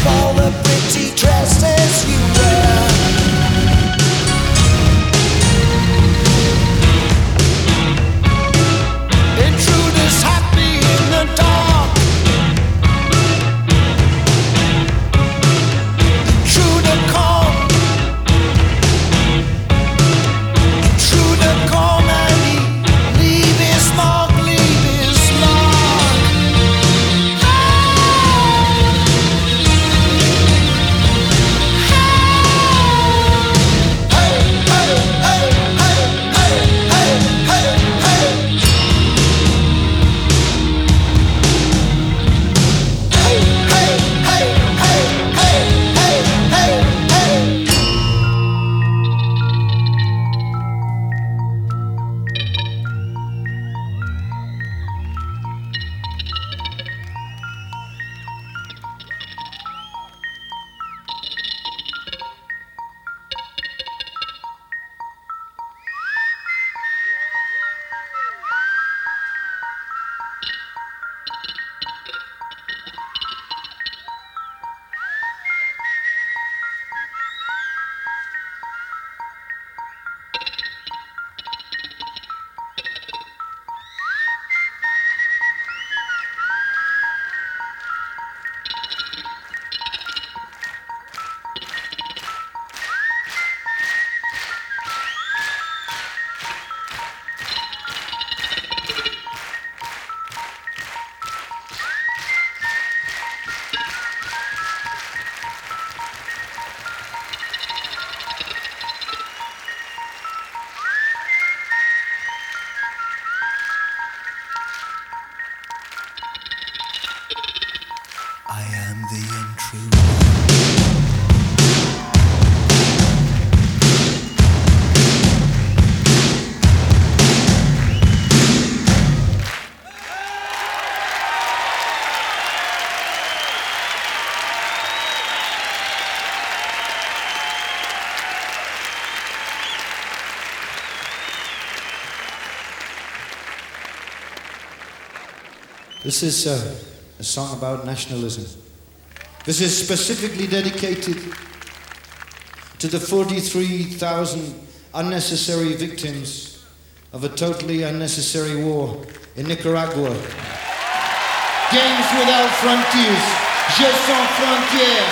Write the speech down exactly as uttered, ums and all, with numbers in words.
all the pretty dresses you wear. Intruders happy in the dark. Intruder come. Intruder come and he leave his mark, leave his mark. Hey, hey, hey, hey, hey, hey, hey, hey. Hey, hey, hey, hey, hey, hey, hey, hey. I am the intruder. This is uh, a song about nationalism. This is specifically dedicated to the forty-three thousand unnecessary victims of a totally unnecessary war in Nicaragua. Games without frontiers, Jeux sans frontières.